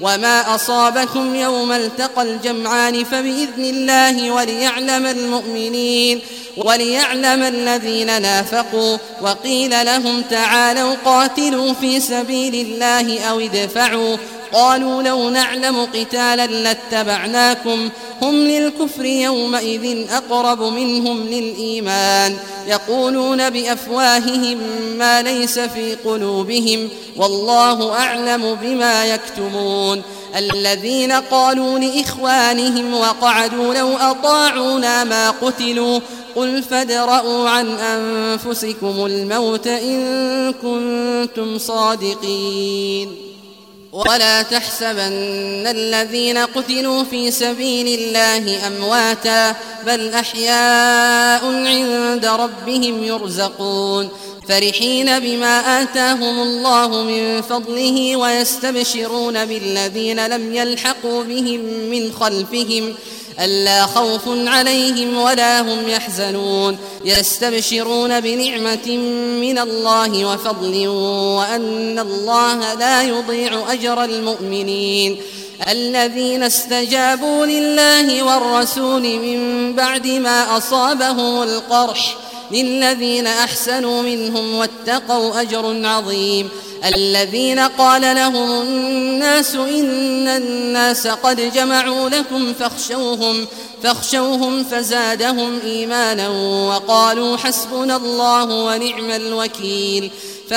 وما أصابكم يوم التقى الجمعان فبإذن الله وليعلم الذين نافقوا. وقيل لهم تعالوا قاتلوا في سبيل الله أو ادفعوا، قالوا لو نعلم قتالا لاتبعناكم، هم للكفر يومئذ أقرب منهم للإيمان، يقولون بأفواههم ما ليس في قلوبهم والله أعلم بما يكتمون. الذين قالوا لإخوانهم وقعدوا لو أطاعونا ما قتلوا، قل فادرءوا عن أنفسكم الموت إن كنتم صادقين. ولا تحسبن الذين قتلوا في سبيل الله أمواتا بل أحياء عند ربهم يرزقون، فرحين بما آتاهم الله من فضله ويستبشرون بالذين لم يلحقوا بهم من خلفهم ألا خوف عليهم ولا هم يحزنون، يستبشرون بنعمة من الله وفضل وأن الله لا يضيع أجر المؤمنين. الذين استجابوا لله والرسول من بعد ما أصابهم القرح للذين أحسنوا منهم واتقوا أجر عظيم. الذين قال لهم الناس إن الناس قد جمعوا لكم فاخشوهم فزادهم إيمانا وقالوا حسبنا الله ونعم الوكيل.